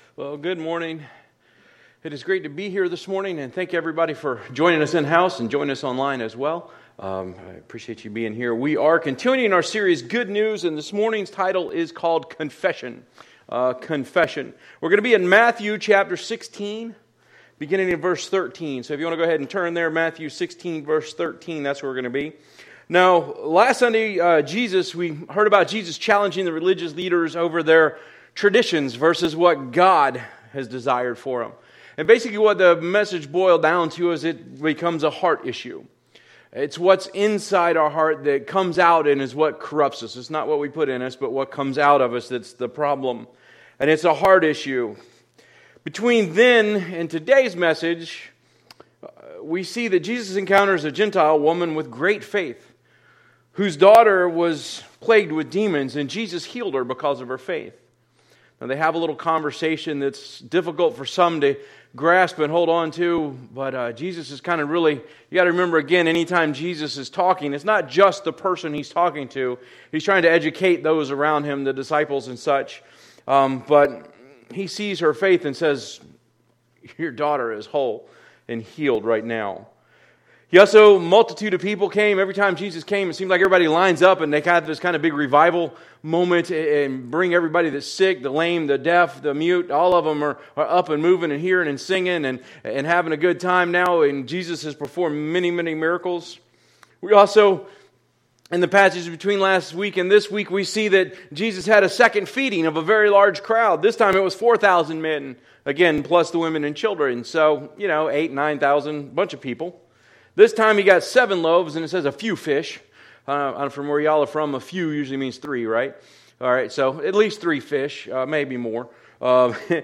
Well, good morning. It is great to be here this morning, and thank everybody for joining us in-house and joining us online as well. I appreciate you being here. We are continuing our series, Good News, and this morning's title is called Confession. Confession. We're going to be in Matthew chapter 16, beginning in verse 13. So if you want to go ahead and turn there, Matthew 16, verse 13, that's where we're going to be. Now, last Sunday, we heard about Jesus challenging the religious leaders over their traditions versus what God has desired for them. And basically what the message boiled down to is it becomes a heart issue. It's what's inside our heart that comes out and is what corrupts us. It's not what we put in us, but what comes out of us that's the problem. And it's a heart issue. Between then and today's message, we see that Jesus encounters a Gentile woman with great faith, whose daughter was plagued with demons, and Jesus healed her because of her faith. Now, they have a little conversation that's difficult for some to grasp and hold on to, but Jesus is kind of really, you got to remember again, anytime Jesus is talking, it's not just the person he's talking to. He's trying to educate those around him, the disciples and such. But he sees her faith and says, your daughter is whole and healed right now. Yes, so multitude of people came. Every time Jesus came, it seemed like everybody lines up and they have this kind of big revival moment and bring everybody that's sick, the lame, the deaf, the mute. All of them are up and moving and hearing and singing and having a good time now. And Jesus has performed many, many miracles. We also, in the passage between last week and this week, we see that Jesus had a second feeding of a very large crowd. This time it was 4,000 men, again, plus the women and children. So, 8,000, 9,000, bunch of people. This time he got 7 loaves, and it says a few fish. From where y'all are from, a few usually means 3, right? All right, so at least 3 fish, maybe more. And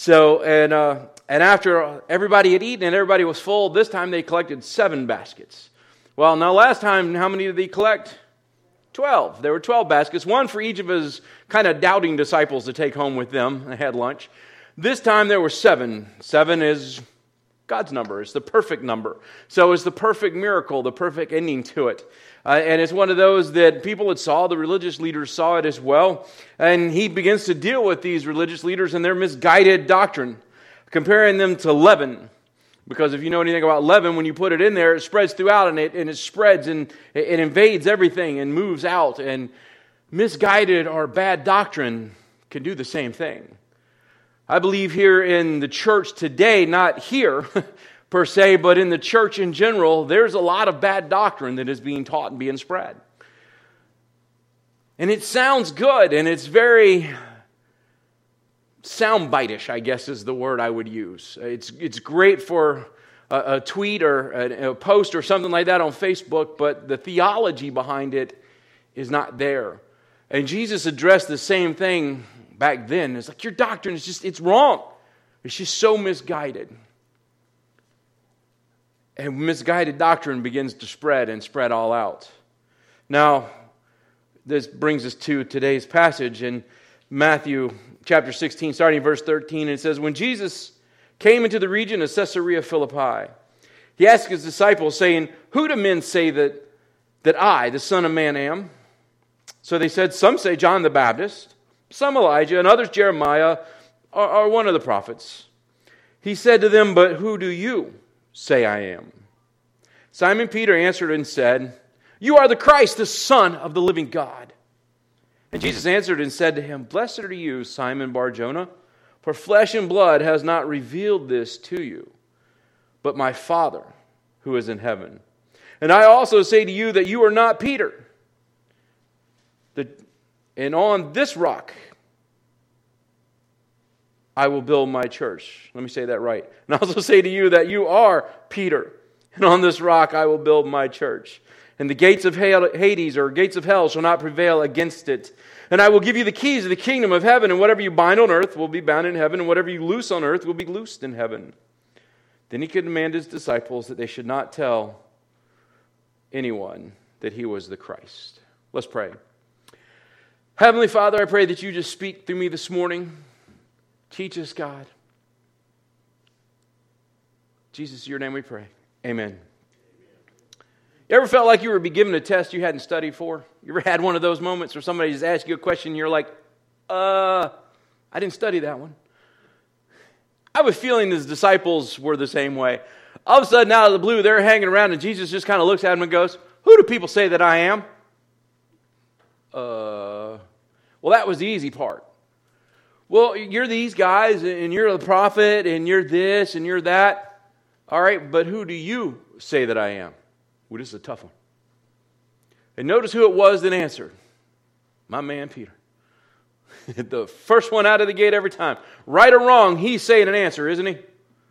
after everybody had eaten and everybody was full, this time they collected 7 baskets. Well, now last time, how many did they collect? 12. There were 12 baskets, one for each of his kind of doubting disciples to take home with them. They had lunch. This time there were 7. 7 is God's number. It's the perfect number. So it's the perfect miracle, the perfect ending to it. And it's one of those that people had saw, the religious leaders saw it as well. And he begins to deal with these religious leaders and their misguided doctrine, comparing them to leaven. Because if you know anything about leaven, when you put it in there, it spreads throughout and it spreads and it invades everything and moves out. And misguided or bad doctrine can do the same thing. I believe here in the church today, not here per se, but in the church in general, there's a lot of bad doctrine that is being taught and being spread. And it sounds good, and it's very soundbite-ish, I guess is the word I would use. It's great for a tweet or a post or something like that on Facebook, but the theology behind it is not there. And Jesus addressed the same thing back then. It's like, your doctrine is it's wrong. It's just so misguided. And misguided doctrine begins to spread and spread all out. Now, this brings us to today's passage in Matthew chapter 16, starting in verse 13. And it says, when Jesus came into the region of Caesarea Philippi, he asked his disciples, saying, who do men say that I, the Son of Man, am? So they said, some say John the Baptist, some Elijah, and others Jeremiah, or one of the prophets. He said to them, but who do you say I am? Simon Peter answered and said, you are the Christ, the Son of the living God. And Jesus answered and said to him, blessed are you, Simon Bar-Jonah, for flesh and blood has not revealed this to you, but my Father who is in heaven. And I also say to you that you are not Peter, and on this rock I will build my church. Let me say that right. And I also say to you that you are Peter, and on this rock I will build my church. And the gates of Hades, or gates of hell, shall not prevail against it. And I will give you the keys of the kingdom of heaven, and whatever you bind on earth will be bound in heaven, and whatever you loose on earth will be loosed in heaven. Then he commanded his disciples that they should not tell anyone that he was the Christ. Let's pray. Heavenly Father, I pray that you just speak through me this morning. Teach us, God. Jesus, in your name we pray. Amen. You ever felt like you were being given a test you hadn't studied for? You ever had one of those moments where somebody just asked you a question and you're like, I didn't study that one. I have a feeling his disciples were the same way. All of a sudden, out of the blue, they're hanging around, and Jesus just kind of looks at them and goes, "Who do people say that I am?" Well, that was the easy part. Well, you're these guys, and you're the prophet, and you're this, and you're that. All right, but who do you say that I am? Well, this is a tough one. And notice who it was that answered. My man, Peter. The first one out of the gate every time. Right or wrong, he's saying an answer, isn't he?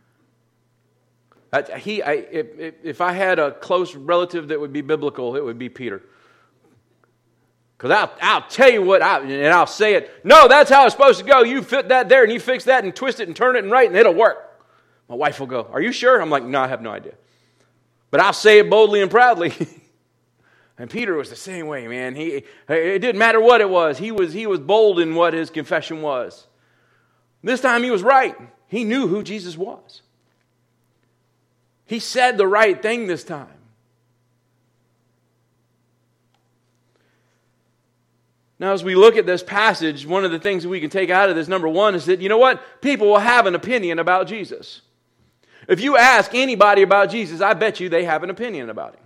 If I had a close relative that would be biblical, it would be Peter. Because I'll tell you what, and I'll say it. No, that's how it's supposed to go. You fit that there, and you fix that, and twist it, and turn it, and right, and it'll work. My wife will go, "Are you sure?" I'm like, "No, I have no idea." But I'll say it boldly and proudly. And Peter was the same way, man. It didn't matter what it was. He was bold in what his confession was. This time he was right. He knew who Jesus was. He said the right thing this time. Now, as we look at this passage, one of the things that we can take out of this, number one, is that, you know what? People will have an opinion about Jesus. If you ask anybody about Jesus, I bet you they have an opinion about him.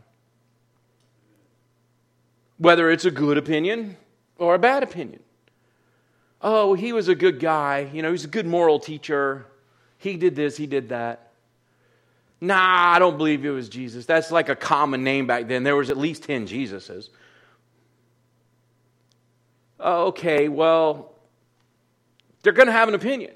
Whether it's a good opinion or a bad opinion. Oh, he was a good guy. You know, he's a good moral teacher. He did this, he did that. Nah, I don't believe it was Jesus. That's like a common name back then. There was at least 10 Jesuses. Okay, well, they're going to have an opinion.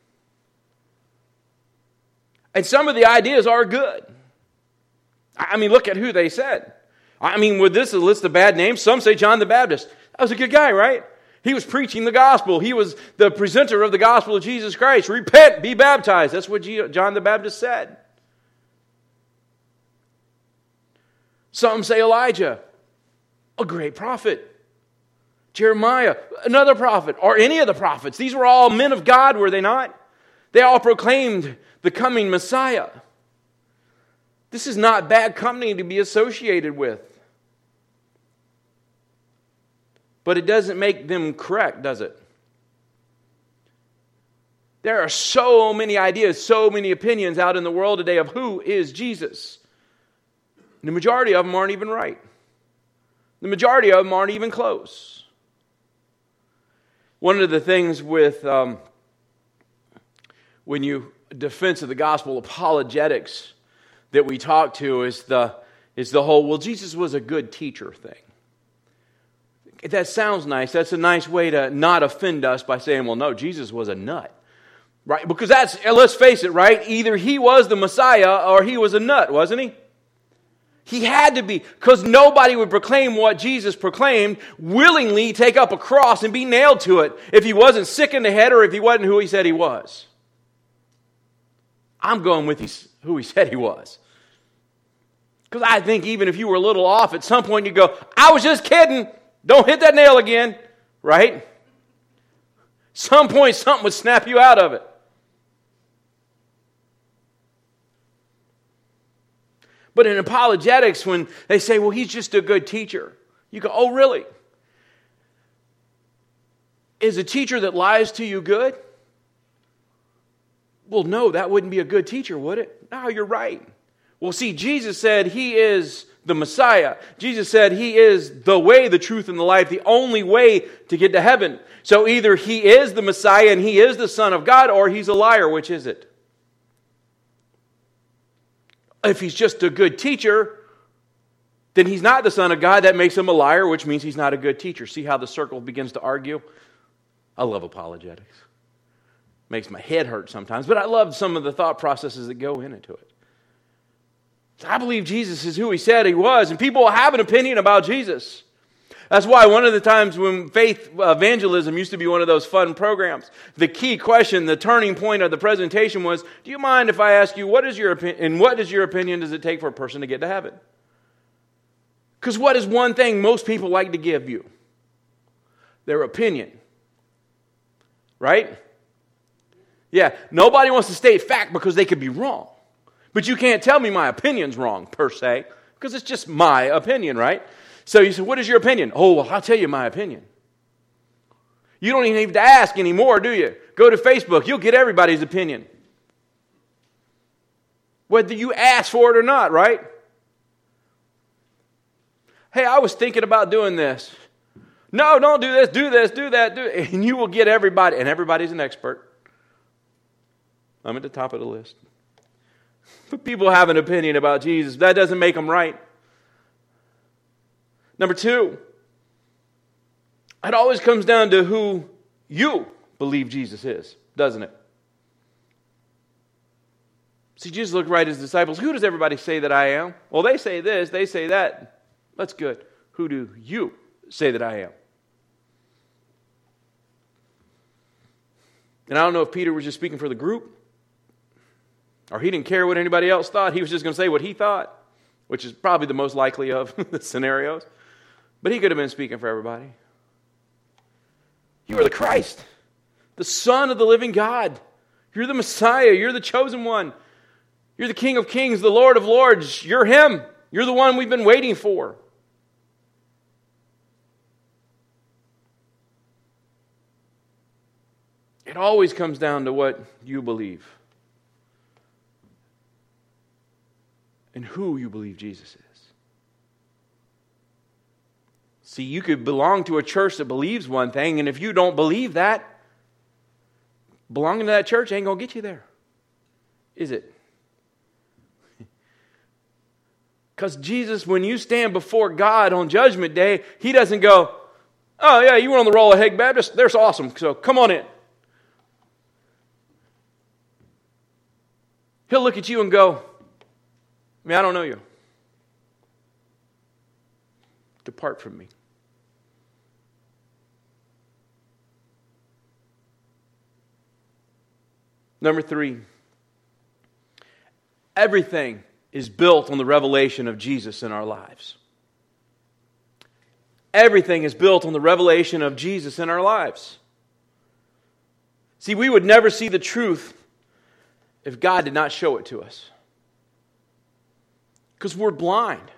And some of the ideas are good. I mean, look at who they said. I mean, with this a list of bad names, some say John the Baptist. That was a good guy, right? He was preaching the gospel. He was the presenter of the gospel of Jesus Christ. Repent, be baptized. That's what John the Baptist said. Some say Elijah, a great prophet. Jeremiah, another prophet, or any of the prophets. These were all men of God, were they not? They all proclaimed the coming Messiah. This is not bad company to be associated with. But it doesn't make them correct, does it? There are so many ideas, so many opinions out in the world today of who is Jesus. And the majority of them aren't even right. The majority of them aren't even close. One of the things with when you defense of the gospel apologetics that we talk to is the whole, well, Jesus was a good teacher thing. That sounds nice. That's a nice way to not offend us by saying, well, no, Jesus was a nut. Right? Because let's face it, right? Either he was the Messiah or he was a nut, wasn't he? He had to be, because nobody would proclaim what Jesus proclaimed, willingly take up a cross and be nailed to it if he wasn't sick in the head or if he wasn't who he said he was. I'm going with who he said he was. Because I think even if you were a little off, at some point you go, I was just kidding. Don't hit that nail again. Right? Some point something would snap you out of it. But in apologetics, when they say, well, he's just a good teacher, you go, oh, really? Is a teacher that lies to you good? Well, no, that wouldn't be a good teacher, would it? No, you're right. Well, see, Jesus said he is the Messiah. Jesus said he is the way, the truth, and the life, the only way to get to heaven. So either he is the Messiah and he is the Son of God, or he's a liar. Which is it? If he's just a good teacher, then he's not the Son of God. That makes him a liar, which means he's not a good teacher. See how the circle begins to argue? I love apologetics. Makes my head hurt sometimes, but I love some of the thought processes that go into it. So I believe Jesus is who he said he was, and people will have an opinion about Jesus. That's why one of the times when faith evangelism used to be one of those fun programs, the key question, the turning point of the presentation was, do you mind if I ask you, what is your opinion, and what is your opinion does it take for a person to get to heaven? Because what is one thing most people like to give you? Their opinion. Right? Yeah, nobody wants to state fact because they could be wrong. But you can't tell me my opinion's wrong, per se, because it's just my opinion, right? So you say, what is your opinion? Oh, well, I'll tell you my opinion. You don't even need to ask anymore, do you? Go to Facebook. You'll get everybody's opinion. whether you ask for it or not, right? Hey, I was thinking about doing this. No, don't do this, do that, do it. And you will get everybody, and everybody's an expert. I'm at the top of the list. But people have an opinion about Jesus. That doesn't make them right. Number two, it always comes down to who you believe Jesus is, doesn't it? See, Jesus looked right at his disciples. Who does everybody say that I am? Well, they say this, they say that. That's good. Who do you say that I am? And I don't know if Peter was just speaking for the group, or he didn't care what anybody else thought. He was just going to say what he thought, which is probably the most likely of the scenarios. But he could have been speaking for everybody. You are the Christ, the Son of the living God. You're the Messiah. You're the chosen one. You're the King of kings, the Lord of lords. You're Him. You're the one we've been waiting for. It always comes down to what you believe and who you believe Jesus is. See, you could belong to a church that believes one thing, and if you don't believe that, belonging to that church ain't going to get you there, is it? Because Jesus, when you stand before God on Judgment Day, He doesn't go, oh yeah, you were on the roll of Hague Baptist, that's awesome, so come on in. He'll look at you and go, I don't know you. Depart from me. Number three, everything is built on the revelation of Jesus in our lives. Everything is built on the revelation of Jesus in our lives. See, we would never see the truth if God did not show it to us. Because we're blind.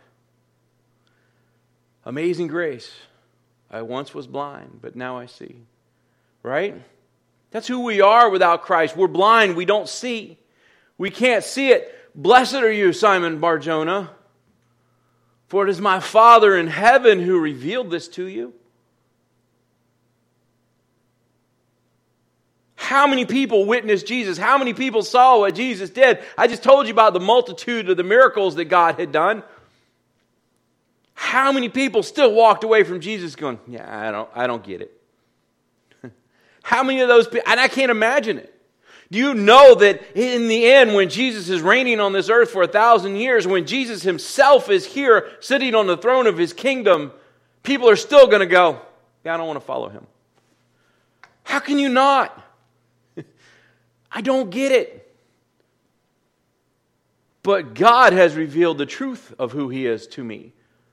Amazing grace. I once was blind, but now I see. Right? That's who we are without Christ. We're blind. We don't see. We can't see it. Blessed are you, Simon Bar-Jonah, for it is my Father in heaven who revealed this to you. How many people witnessed Jesus? How many people saw what Jesus did? I just told you about the multitude of the miracles that God had done. How many people still walked away from Jesus going, yeah, I don't get it. How many of those people, and I can't imagine it. Do you know that in the end, when Jesus is reigning on this earth for 1,000 years, when Jesus Himself is here sitting on the throne of His kingdom, people are still going to go, yeah, I don't want to follow Him. How can you not? I don't get it. But God has revealed the truth of who He is to me.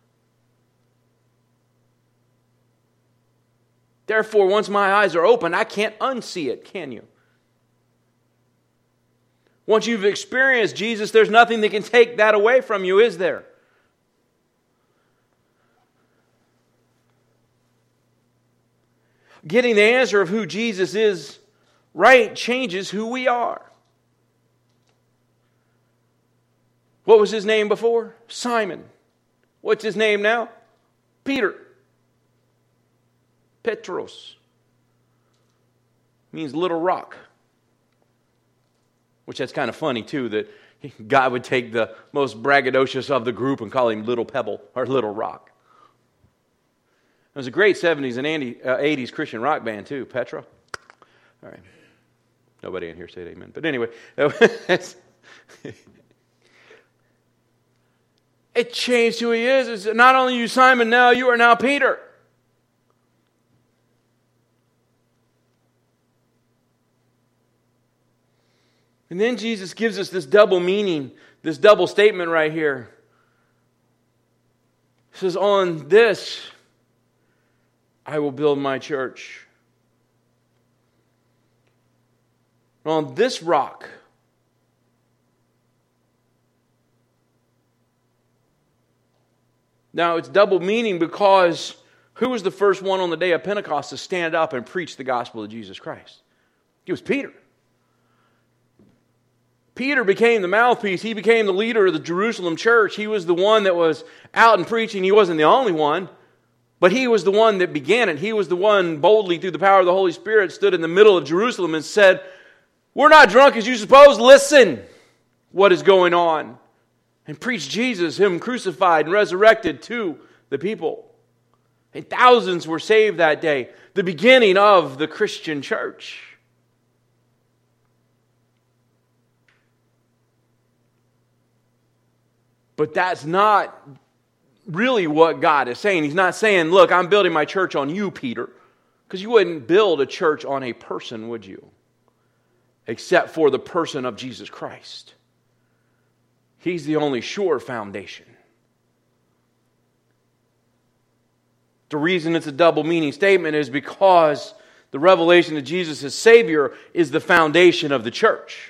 Therefore, once my eyes are open, I can't unsee it, can you? Once you've experienced Jesus, there's nothing that can take that away from you, is there? Getting the answer of who Jesus is right changes who we are. What was His name before? Simon. What's His name now? Peter. Petros. Means little rock. Which that's kind of funny too, that God would take the most braggadocious of the group and call him Little Pebble or Little Rock. It was a great 70s and 80s Christian rock band too, Petra. All right. Nobody in here said amen. But anyway, it changed who he is. It's not only you, Simon, now you are now Peter. And then Jesus gives us this double meaning, this double statement right here. He says, on this I will build my church. On this rock. Now it's double meaning because who was the first one on the day of Pentecost to stand up and preach the gospel of Jesus Christ? It was Peter. Peter became the mouthpiece. He became the leader of the Jerusalem church. He was the one that was out and preaching. He wasn't the only one, but he was the one that began it. He was the one boldly, through the power of the Holy Spirit, stood in the middle of Jerusalem and said, "We're not drunk as you suppose. Listen what is going on." And preached Jesus, Him crucified and resurrected to the people. And thousands were saved that day. The beginning of the Christian church. But that's not really what God is saying. He's not saying, look, I'm building my church on you, Peter. Because you wouldn't build a church on a person, would you? Except for the person of Jesus Christ. He's the only sure foundation. The reason it's a double meaning statement is because the revelation of Jesus as Savior is the foundation of the church.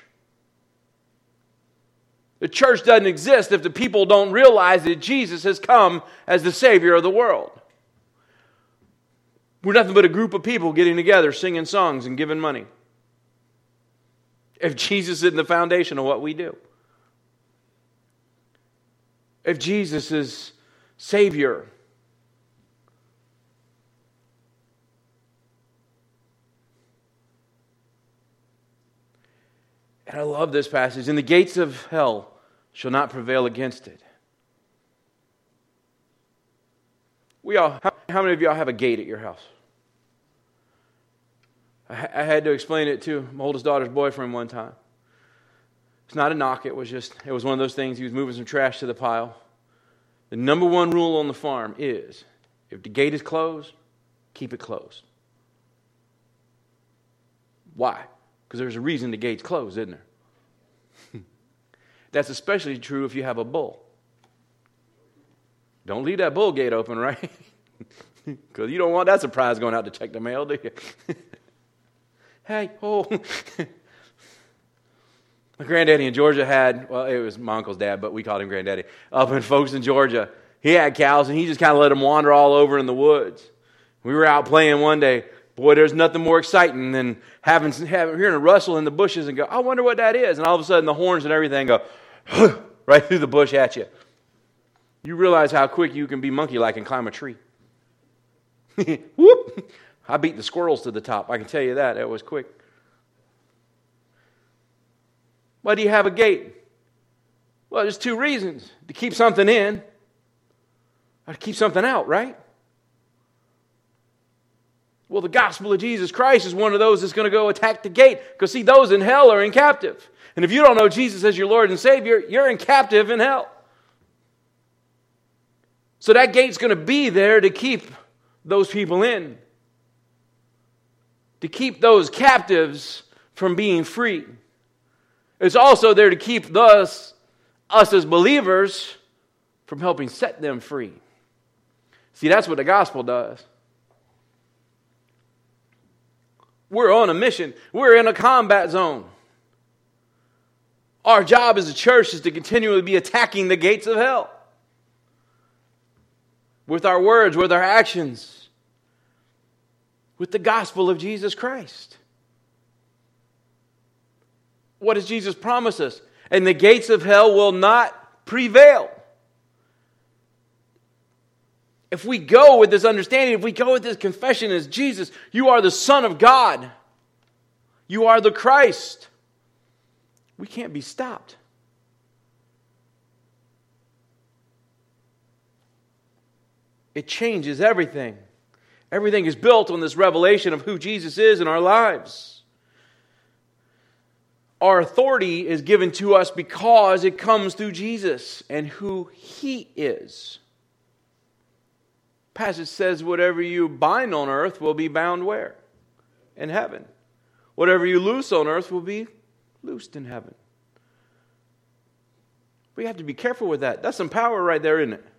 The church doesn't exist if the people don't realize that Jesus has come as the Savior of the world. We're nothing but a group of people getting together, singing songs and giving money. If Jesus isn't the foundation of what we do. If Jesus is Savior. And I love this passage. "And the gates of hell shall not prevail against it." How many of y'all have a gate at your house? I had to explain it to my oldest daughter's boyfriend one time. It's not a knock. It was one of those things. He was moving some trash to the pile. The number one rule on the farm is, if the gate is closed, keep it closed. Why? Because there's a reason the gate's closed, isn't there? That's especially true if you have a bull. Don't leave that bull gate open, right? Because you don't want that surprise going out to check the mail, do you? Hey, oh. My granddaddy in Georgia had, well, it was my uncle's dad, but we called him granddaddy, up in Folkestone, Georgia. He had cows, and he just kind of let them wander all over in the woods. We were out playing one day. Boy, there's nothing more exciting than hearing a rustle in the bushes and go, I wonder what that is. And all of a sudden, the horns and everything go right through the bush at you. You realize how quick you can be monkey-like and climb a tree. Whoop! I beat the squirrels to the top. I can tell you that. It was quick. Why do you have a gate? Well, there's two reasons. To keep something in, or to keep something out, right? Well, the gospel of Jesus Christ is one of those that's going to go attack the gate. Because see, those in hell are in captive. And if you don't know Jesus as your Lord and Savior, you're in captive in hell. So that gate's going to be there to keep those people in. To keep those captives from being free. It's also there to keep us as believers from helping set them free. See, that's what the gospel does. We're on a mission. We're in a combat zone. Our job as a church is to continually be attacking the gates of hell. With our words, with our actions. With the gospel of Jesus Christ. What does Jesus promise us? And the gates of hell will not prevail. If we go with this understanding, if we go with this confession as Jesus, you are the Son of God. You are the Christ. We can't be stopped. It changes everything. Everything is built on this revelation of who Jesus is in our lives. Our authority is given to us because it comes through Jesus and who He is. The passage says, whatever you bind on earth will be bound where? In heaven. Whatever you loose on earth will be loosed in heaven. We have to be careful with that. That's some power right there, isn't it?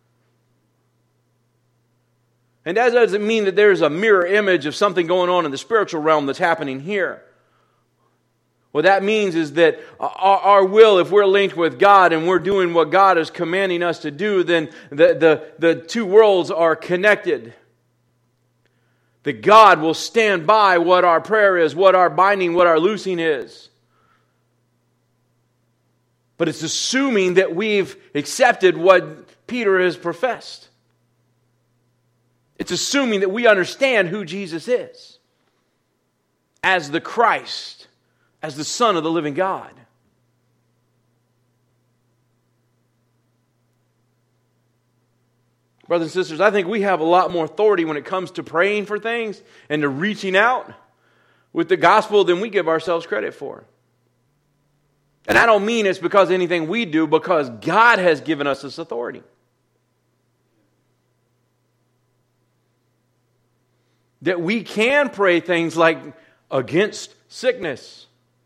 And that doesn't mean that there's a mirror image of something going on in the spiritual realm that's happening here. What that means is that our will, if we're linked with God and we're doing what God is commanding us to do, then the two worlds are connected. That God will stand by what our prayer is, what our binding, what our loosing is. But it's assuming that we've accepted what Peter has professed. It's assuming that we understand who Jesus is as the Christ, as the Son of the living God. Brothers and sisters, I think we have a lot more authority when it comes to praying for things and to reaching out with the gospel than we give ourselves credit for. And I don't mean it's because of anything we do, because God has given us this authority. That we can pray things like against sickness.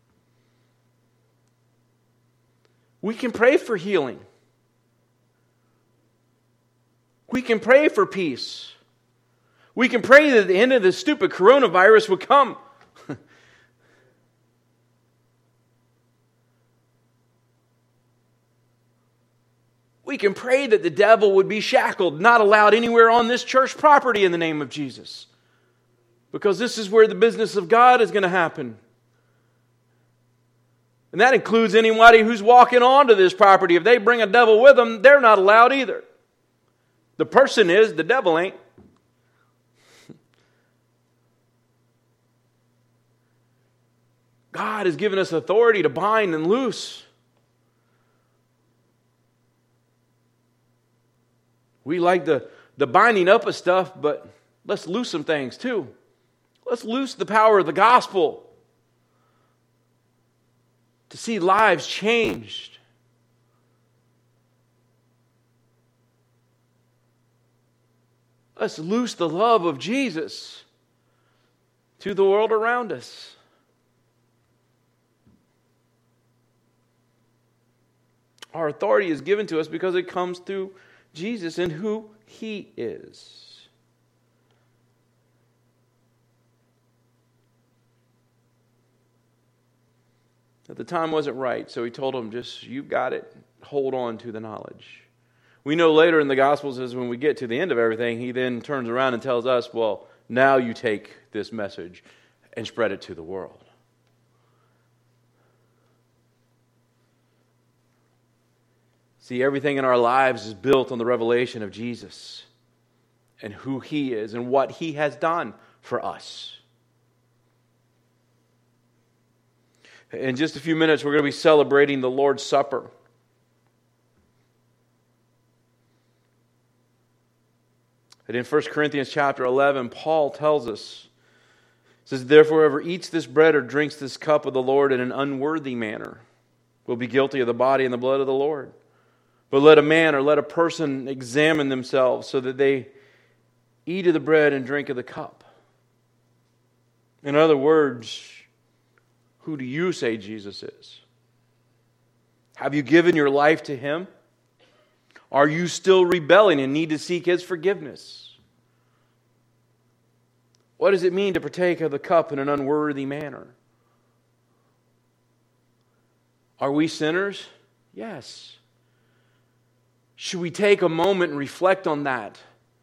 We can pray for healing. We can pray for peace. We can pray that the end of this stupid coronavirus would come. We can pray that the devil would be shackled, not allowed anywhere on this church property in the name of Jesus. Because this is where the business of God is going to happen. And that includes anybody who's walking onto this property. If they bring a devil with them, they're not allowed either. The person is, the devil ain't. God has given us authority to bind and loose. We like the binding up of stuff, but let's loose some things too. Let's loose the power of the gospel to see lives changed. Let's loose the love of Jesus to the world around us. Our authority is given to us because it comes through Jesus and who He is. At the time wasn't right, so He told them, just, you've got it, hold on to the knowledge. We know later in the Gospels is when we get to the end of everything, He then turns around and tells us, well, now you take this message and spread it to the world. See, everything in our lives is built on the revelation of Jesus and who He is and what He has done for us. In just a few minutes, we're going to be celebrating the Lord's Supper. And in 1 Corinthians chapter 11, Paul tells us, says, therefore, whoever eats this bread or drinks this cup of the Lord in an unworthy manner will be guilty of the body and the blood of the Lord. But let a man or let a person examine themselves so that they eat of the bread and drink of the cup. In other words, who do you say Jesus is? Have you given your life to Him? Are you still rebelling and need to seek His forgiveness? What does it mean to partake of the cup in an unworthy manner? Are we sinners? Yes. Should we take a moment and reflect on that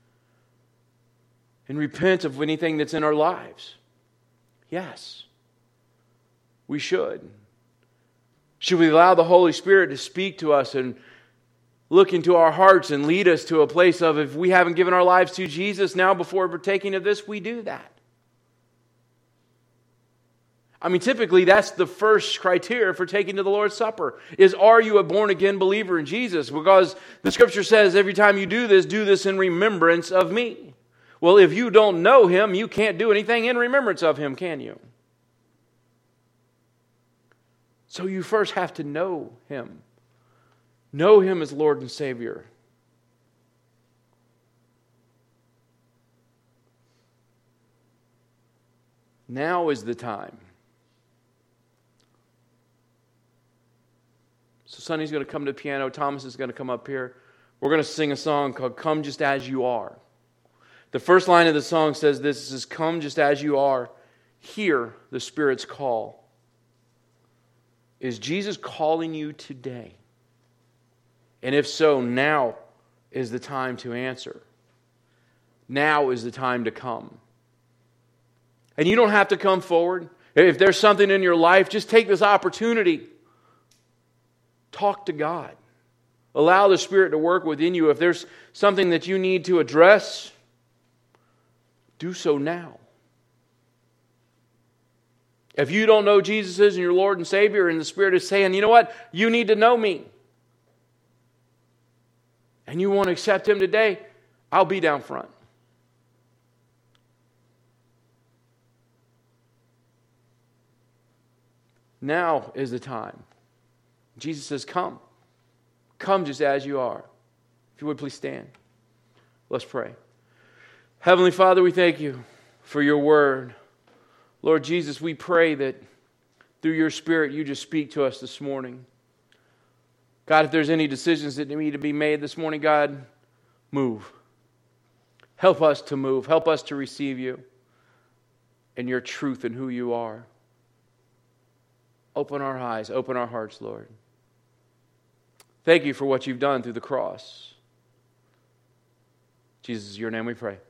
and repent of anything that's in our lives? Yes. We should. Should we allow the Holy Spirit to speak to us and look into our hearts and lead us to a place of, if we haven't given our lives to Jesus, now before partaking of this, we do that? I mean, typically that's the first criteria for taking to the Lord's Supper, is, are you a born-again believer in Jesus? Because the Scripture says every time you do this in remembrance of me. Well, if you don't know Him, you can't do anything in remembrance of Him, can you? So you first have to know Him. Know Him as Lord and Savior. Now is the time. So Sonny's going to come to the piano. Thomas is going to come up here. We're going to sing a song called Come Just As You Are. The first line of the song says this, it says, come just as you are. Hear the Spirit's call. Is Jesus calling you today? And if so, now is the time to answer. Now is the time to come. And you don't have to come forward. If there's something in your life, just take this opportunity Talk to God. Allow the Spirit to work within you. If there's something that you need to address, do so now. If you don't know Jesus is your Lord and Savior, and the Spirit is saying, you know what? You need to know me. And you want to accept Him today, I'll be down front. Now is the time. Jesus says, come. Come just as you are. If you would, please stand. Let's pray. Heavenly Father, we thank you for your word. Lord Jesus, we pray that through your Spirit you just speak to us this morning. God, if there's any decisions that need to be made this morning, God, move. Help us to move. Help us to receive you and your truth and who you are. Open our eyes, open our hearts, Lord. Thank you for what you've done through the cross. Jesus, in your name we pray.